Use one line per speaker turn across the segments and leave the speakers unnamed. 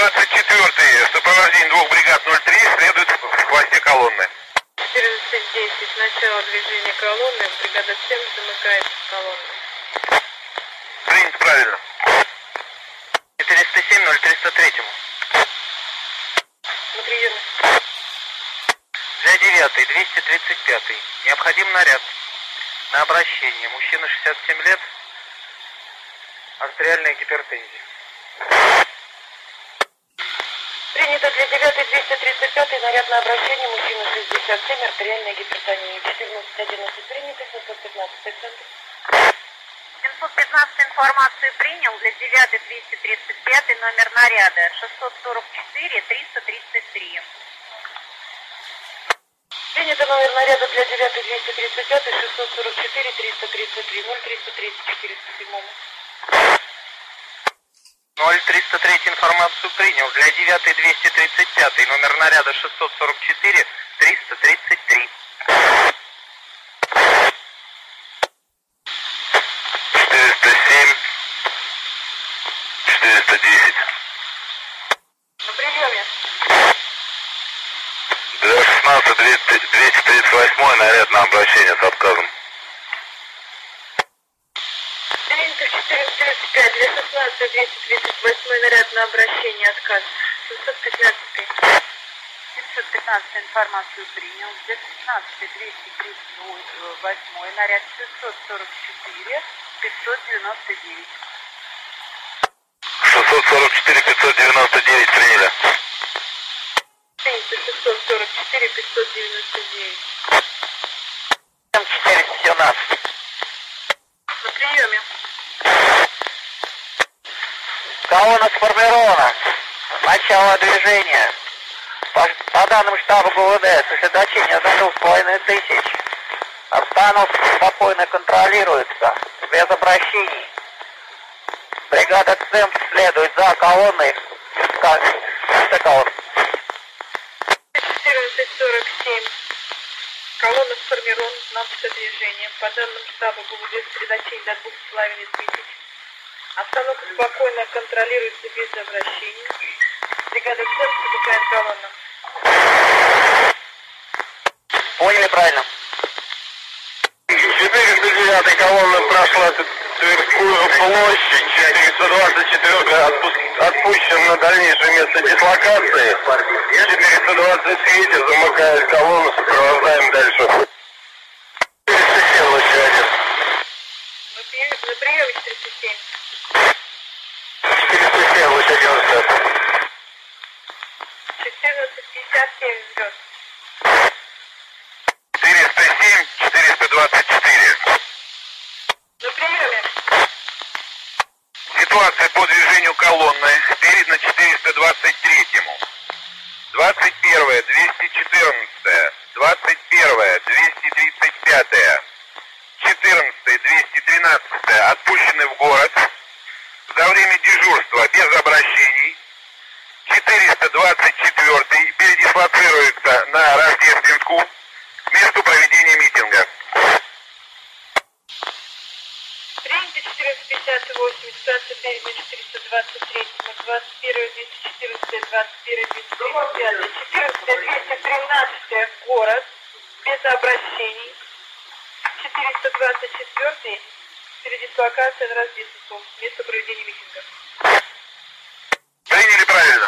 424 в сопровождении двух бригад 03 следует в хвосте колонны.
1410, начало движения колонны, бригада 7 замыкает колонну.
Принято правильно.
407 0303.
На приеме.
Для 9 235. Необходим наряд. На обращение. Мужчина 67 лет. Артериальная гипертензия.
Принято для 9 235, наряд на обращение, мужчина 67, артериальная гипертония. 1411 принято, 715 центр.
715 информацию принял, для 9 235 номер наряда 644 333.
Принято номер наряда для 9 235 644 333 0334 107.
0303 информацию принял. Для 9 235 номер наряда 644 333.
407 410.
На приеме.
Для 16 238 наряд на обращение с отказом.
Принято 435, для 16 238 наряд на обращение, отказ. 715.
715 информацию принял, для 16 238 наряд 644 599.
644 599 приняли.
Принято 644 599.
417.
На приеме.
Колонна сформирована. Начало движения. По данным штаба ГУВД, сосредоточение за 2500. Обстановка спокойно контролируется, без обращений. Бригада ЦЕМП следует за колонной. За колонной.
1447. Колонна сформирована, начато движение. По данным штаба ГУВД, сосредоточение до 2500. Обстановка спокойно контролируется без обращений. Бригада ЦЕМП замыкает колонну.
Поняли правильно?
409 колонна прошла Тверскую площадь, 424 отпущен на дальнейшее место дислокации, 423 замыкает колонну, сопровождаем дальше. 407 лучше.
На приеме 407.
407 лучше 90.
1457 взлет.
407 424.
На приеме.
Ситуация по движению колонны перед на 423-му. 21-я, 214-я, 21-я, 235-я, 14-я, 213-я отпущены в город за время дежурства без обращений. 424-й передислоцируется на Рождественскую к месту проведения митинга.
Принято 458, ситуация перед на 423, 21, 214, 21, 235, 14, 213 город, без обращений, 424 передислокация на Рождественскую, место проведения митинга.
Приняли правильно.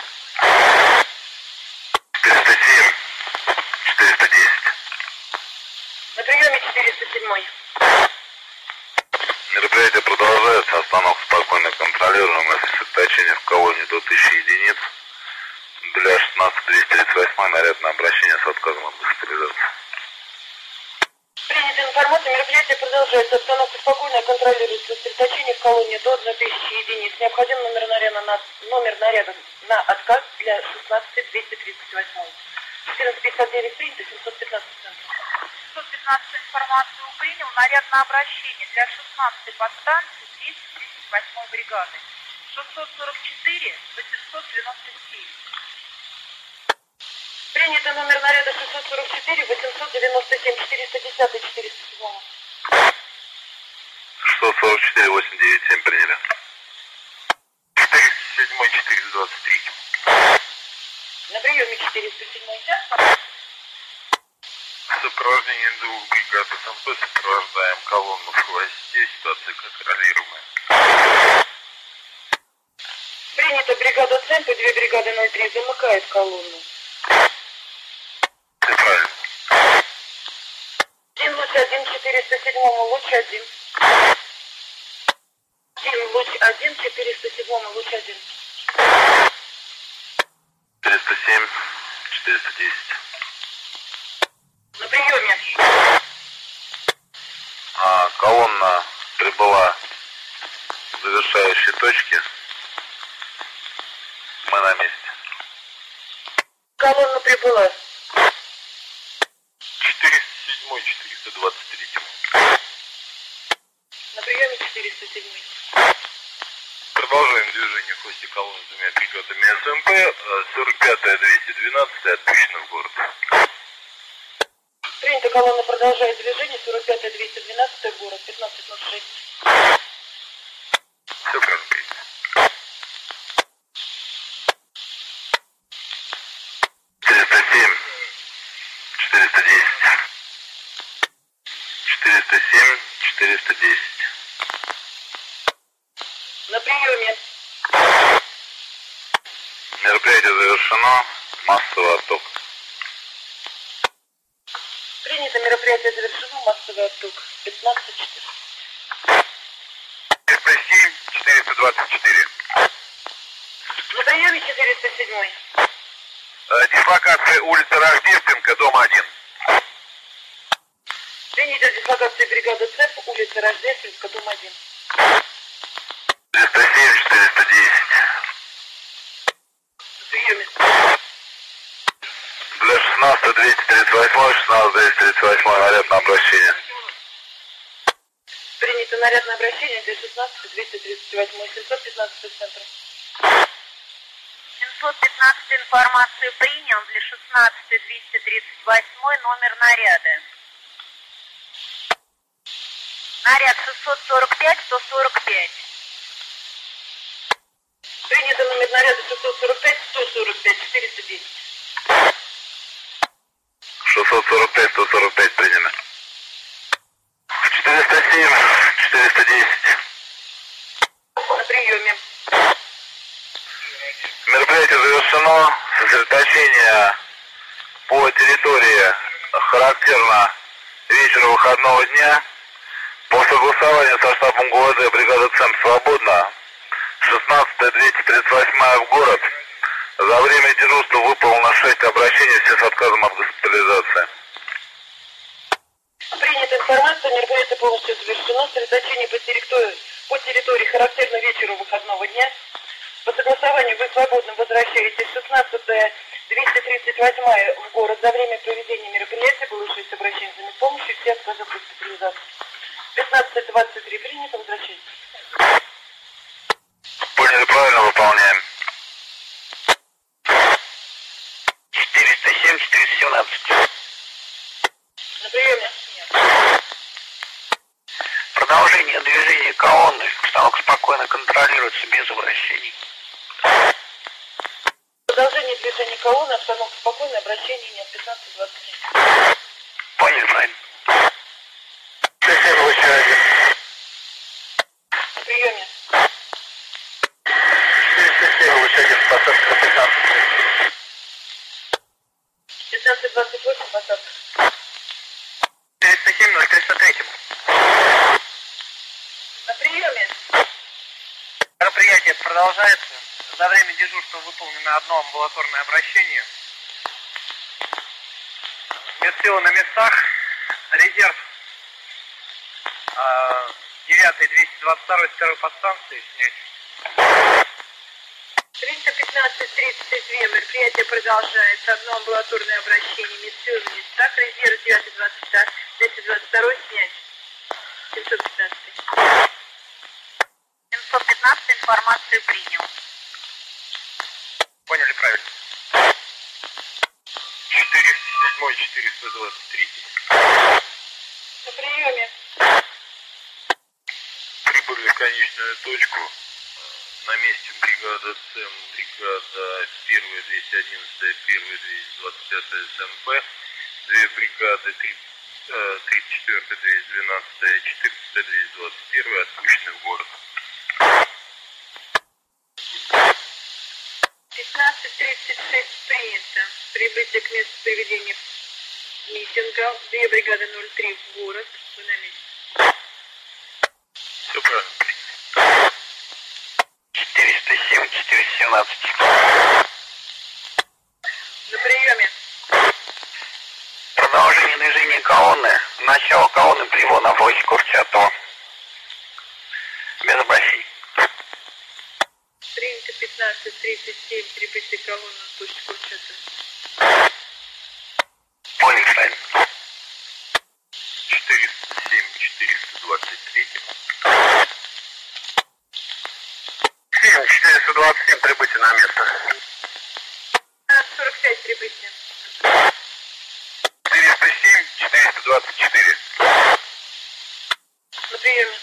407, 410.
На приеме 407.
Мероприятие продолжается, остановка спокойно контролируемая, сосредоточение в колонии до 1000 единиц. Для 16-238 наряд на обращение с отказом от госпитализации.
Принята информация, мероприятие продолжается, обстановка спокойно контролируется, сосредоточение в колонии до 1000 единиц. Необходим номер наряда на отказ для 16-238. 1459 принято, 715 центров.
615 информацию принял, наряд на обращение для 16 подстанции 238 бригады 644 897.
Принято номер наряда 644 897 410 407.
644 897 приняли. 407 423.
приеме 407 час.
Сопровождение двух бригад СМП сопровождаем колонну в хвосте, ситуация контролируемая.
Принято. Бригада ЦЕМП и 2 бригады 03 замыкает колонну.
Все правильно.
Один луч 1, 407 луч 1. Один луч 1, 407 луч 1.
407, 410.
На приеме.
Колонна прибыла к завершающей точке. Мы на месте.
Колонна прибыла.
407, 423.
На приеме 407.
Продолжаем движение в хвосте колонны с двумя бригадами СМП. 45-я, 212-я отпущена в город.
Принято. Колонна продолжает движение. 45-я, 212 город. 15:06.
Все правильно принято. 407, 410. 407, 410.
На приеме.
Мероприятие завершено. Массовый отток.
Принято. Мероприятие завершено. Массовый отток. 15:04.
407, 424.
На приеме 407.
Дислокация улица Рождественка, дом 1.
Принято. Дислокация бригады ЦЕП, улица Рождественка, дом 1.
407, 410.
На приеме.
Для 16 238, 16 238 наряд на обращение.
Принято. Наряд на обращение для 16 238 715 центра.
715 информацию принял для 16 238 номер наряда. Наряд 645 145.
Принято. Номер наряда 645 145 410.
645, 145 принято. 407, 410.
На приеме.
Мероприятие завершено. Сосредоточение по территории характерно вечеру выходного дня. По согласованию со штабом ГУВД бригада ЦЕМП свободна. 16-я, 238 в город. За время дежурства выполнено 6 обращений, все с отказом от госпитализации.
Принята информация. Мероприятие полностью завершено. Сосредоточение по территории характерно вечеру выходного дня. По согласованию вы свободно возвращаетесь. 16-я, 238 в город. За время проведения мероприятия было 6 обращений за медпомощью, все отказы от госпитализации. 15:23 принято. Возвращайтесь.
Поняли, правильно выполняем.
407, 417.
На приеме.
Продолжение движения колонны. Обстановка спокойно контролируется без обращений.
Продолжение движения колонны. Обстановка спокойная. Обращение нет. 15:27.
Поняли, правильно?
407, луч 1.
На приеме.
407, луч 1, посадка 15.
15:28 посадка.
407, 303.
На приеме.
Мероприятие продолжается. За время дежурства выполнено одно амбулаторное обращение. Медсилы на местах. Резерв 9-й, 222 с первой подстанции снять.
315-32. Мероприятие продолжается. Одно амбулаторное обращение. Медсилы на местах. Резерв 9-22 снять. 715.
715 информацию принял.
Поняли, правильно.
407, 423.
На приеме.
Прибыли в конечную точку. На месте бригада ЦМ, бригада 1-я 211-я, 1-я 225-я СМП, две бригады 34-я 212-я, 14-я 221-я отпущены в город.
15:36 принято. Прибытие к месту проведения митинга. Две бригады 03 в город. Вы на месте.
Все правильно.
407, 417.
На приеме.
Продолжение движения колонны. Начало колонны прибыло на площадь Курчатова. Без обращений.
Принято 15:37. Прибытие колонны на площадь Курчатова.
Понял, Штайн.
407, 423. 427 прибытие на место.
45 прибытие.
407, 424.
На приеме.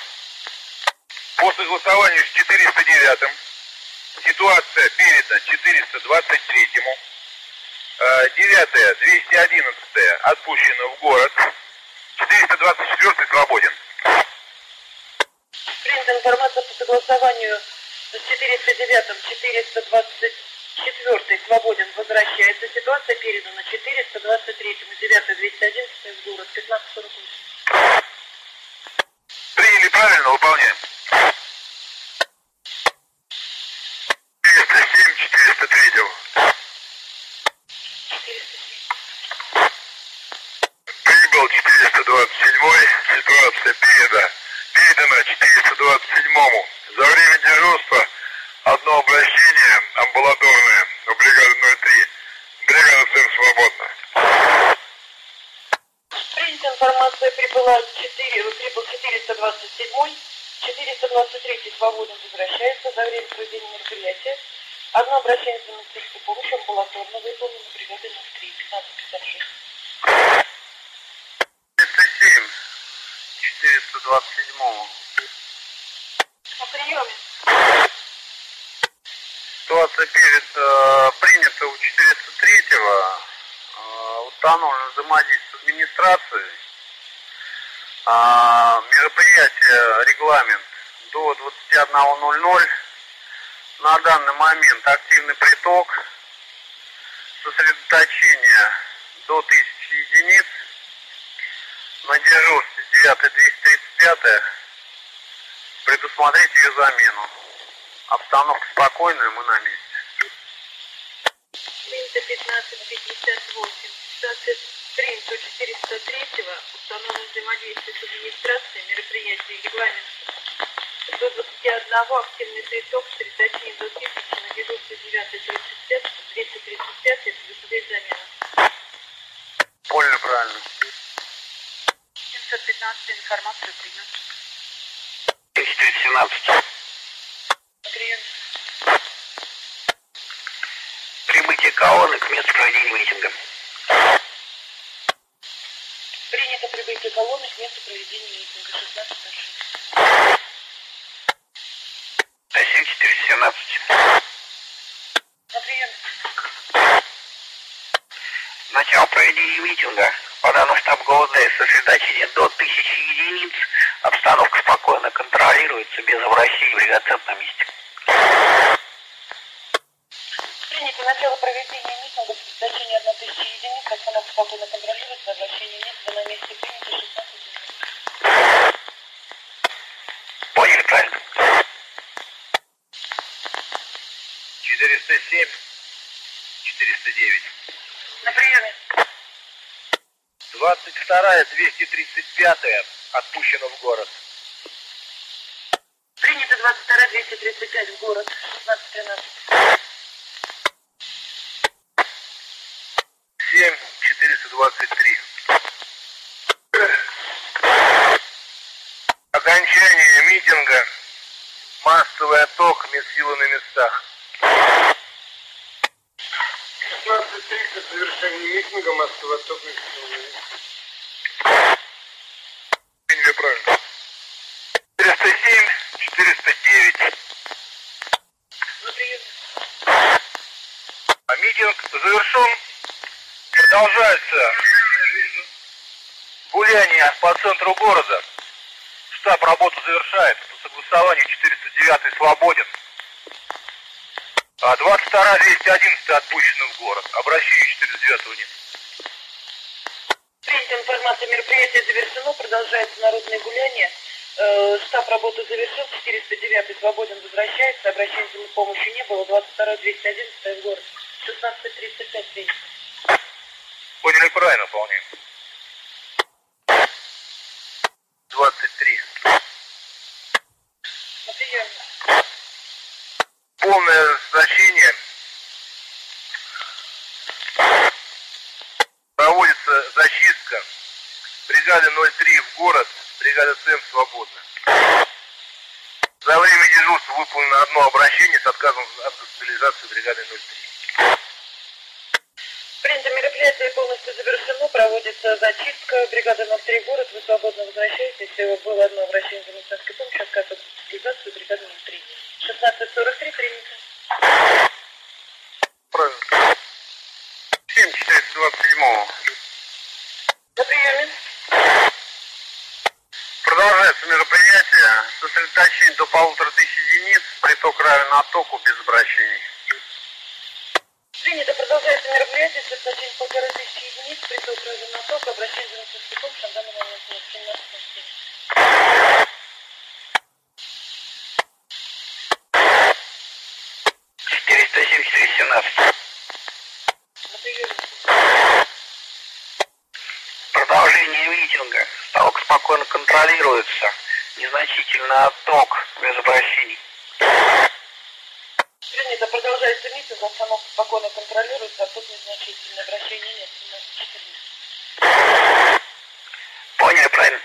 По согласованию с 409-м ситуация передана 423-му. 9-я, 211-я отпущена в город. 424-й свободен.
Принята информация по согласованию с 409-м, 424-й свободен, возвращается. Ситуация передана 423-му, 9-й, 211-й в город, 15:48.
Приняли правильно, выполняем. 407, 403.
407.
Прибыл 427-й. Ситуация передана 427-му. За время дежурства одно обращение амбулаторное у бригады 03. Бригада ЦМ свободна.
Принята информация, прибыл 427-й, 423-й свободен, возвращается. За время проведения мероприятия одно обращение за медицинской помощью амбулаторно выполнено бригадой 03, 15:56.
37, 427-му.
На приеме.
Ситуация принята у 403-го. Установлено взаимодействие с администрацией. Мероприятие, регламент до 21:00. На данный момент активный приток. Сосредоточение до 1000 единиц. На дежурстве 9-я, 235-я. Предусмотреть ее замену. Обстановка спокойная, мы на месте.
Принято 15:58. Ситуация принята у 403-го. Установлено взаимодействие с администрацией. Мероприятие, регламент до 21, активный приток, сосредоточение до 1000, на дежурстве 9-й, 35, 235, предусмотреть замену.
Поняли правильно.
715 информацию принят.
417.
Прием.
Прибытие колонны к месту проведения митинга.
Принято прибытие колонны к месту проведения митинга. 16:06.
417.
На прием.
Начало проведения митинга. По данным штаб ГУВД, сосредоточение до 1000 единиц. Обстановка спокойно контролируется, без обращений, бригада на месте.
Принято начало проведения митинга, сосредоточение 1000 единиц. Обстановка спокойно контролируется, обращения нет. Вы на месте. Принято 16:00.
Поняли правильно?
407, 409.
На приеме.
22-я, 235-я отпущена в город.
Принято 22, 235 в город. 16:13.
7, 423. Окончание митинга. Массовый отток, медсилы на местах.
16:30, завершение митинга, массовый отток медсилы.
Приняли правильно. 407, 409. Митинг завершен. Продолжается гуляние по центру города. Штаб работу завершает. По согласованию 409 свободен. 22 211 отпущены в город. Обращение 409 нет.
Принята информация, мероприятие завершено, продолжается народное гуляние. Штаб работы завершен, 409 свободен, возвращается, обращения за помощи не было, 22 211 в город, 16 35 принято.
Поняли правильно, выполняем. 23.
На приеме.
Полное значение. Проводится зачистка. Бригада 03 в город, бригада ЦМ свободна. За время дежурства выполнено одно обращение с отказом от госпитализации бригады 03.
Принято, мероприятие полностью завершено, проводится зачистка, бригада 03 город, вы свободно возвращаетесь, было одно обращение за медицинской помощью, отказ от госпитализации бригады 03. 16:43 принято.
Правильно. 7-427.
На приеме.
Продолжается мероприятие. Сосредоточение до 1500 единиц. Приток равен оттоку без обращений.
Принято, продолжается мероприятие, сосредоточение 1500 единиц, приток равен оттоку, обращение за медицинской помощью, на данный момент нет, 17:07.
407-417.
На приеме.
Продолжение митинга. Ставок спокойно контролируется. Незначительный отток без обращений.
Принято, продолжается митинг, обстановка спокойно контролируется, отток незначительное, обращение нет, 17:14.
Поняли правильно?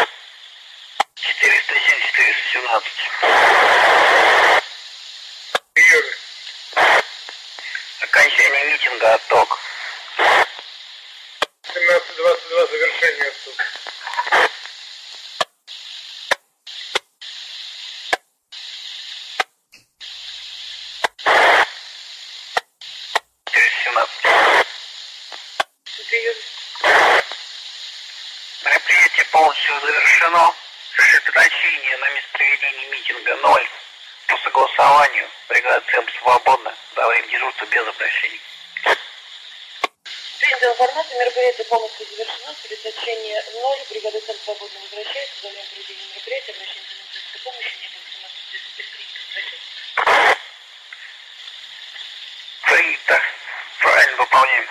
407-417.
Приемы.
Окончание митинга, отток.
17:22 завершение оттока.
Мероприятие полностью завершено. Сосредоточение на месте проведения митинга 0. По согласованию бригада ЦМ свободна. До времени дежурства без обращений.
Принято информация, мероприятие полностью завершено, сосредоточение 0, бригада ЦМ свободно возвращается, за время проведения мероприятия, обращение за медицинской помощи не было, 17:35.
Принято. Правильно выполняем.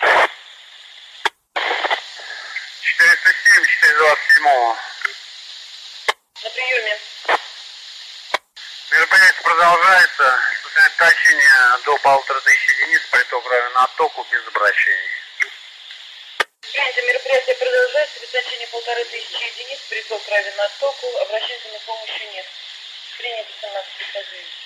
407-427.
На приеме.
Мероприятие продолжается. Сосредоточение до 1500 единиц. Приток равен оттоку без обращений.
Принято, мероприятие продолжается, сосредоточение 1500 единиц, приток равен оттоку, обращения за помощью нет. Принято, 17:59.